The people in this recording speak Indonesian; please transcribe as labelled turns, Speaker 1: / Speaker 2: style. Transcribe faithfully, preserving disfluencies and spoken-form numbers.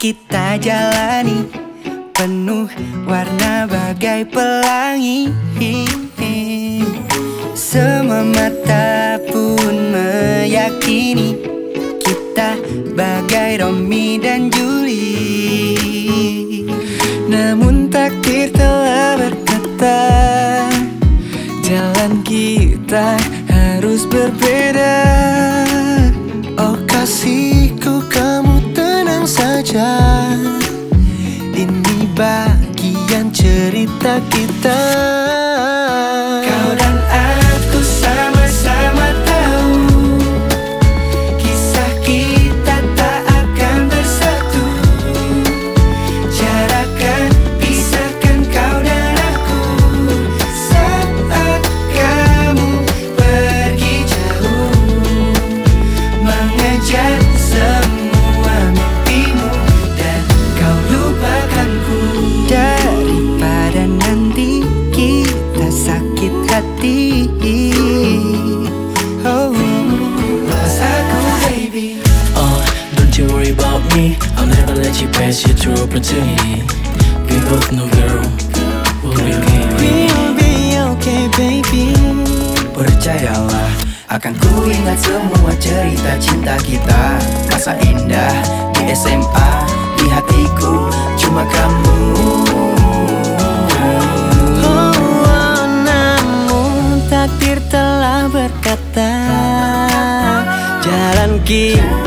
Speaker 1: kita jalani, penuh warna bagai pelangi. Semua mata pun meyakini kita bagai Romi dan Juli. Namun takdir telah berkata, jalan kita harus berbeda. Oh kasihku, kamu tenang saja, ini bagian cerita kita. Kau dan aku sama-sama tahu, kisah kita tak akan bersatu. Jarak kan pisahkan kau dan aku, saat kamu pergi jauh, mengejar semua mimpimu dan kau lupakanku. Daripada nanti kita sakit hati. Oh, lepas aku baby.
Speaker 2: Uh, don't you worry about me, I'll never let you pass you through opportunity. We both know girl, we'll be okay.
Speaker 1: We'll be okay baby.
Speaker 3: Percayalah, akan ku ingat semua cerita cinta kita. Masa indah di S M A, di hatiku cuma kamu.
Speaker 1: Oh, namun takdir telah berkata, jalan kita